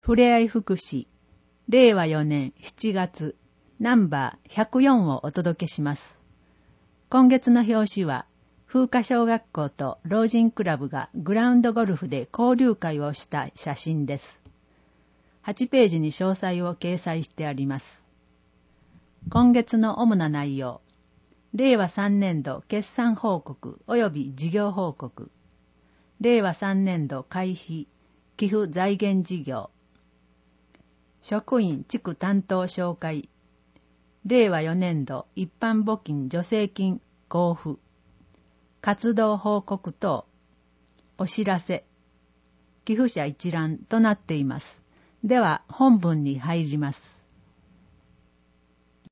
ふれあい福祉、令和4年7月、ナンバー104をお届けします。今月の表紙は、風花小学校と老人クラブがグラウンドゴルフで交流会をした写真です。8ページに詳細を掲載してあります。今月の主な内容、令和3年度決算報告及び事業報告、令和3年度会費、寄付財源事業、職員地区担当紹介、令和4年度一般募金助成金交付、活動報告等、お知らせ、寄付者一覧となっています。では本文に入ります。